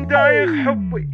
دايخ حبي.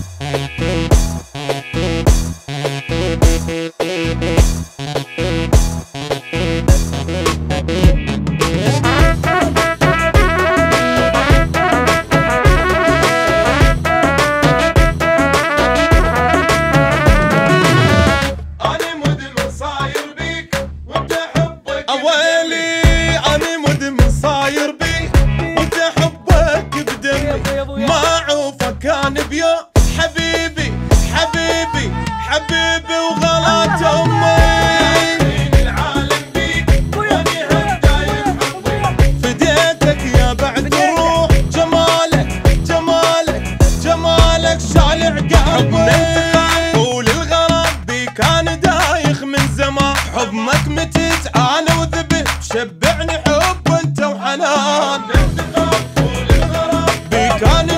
كان بيا حبيبي حبيبي حبيبي وغلط امي العالم بيك واني هالدايم حبي فديتك يا بعد روح جمالك جمالك جمالك شالع قلبي طول الغرام بي كان دايخ من زمان حضنك متت انا وذبت شبعني حب انت وحنان بي كان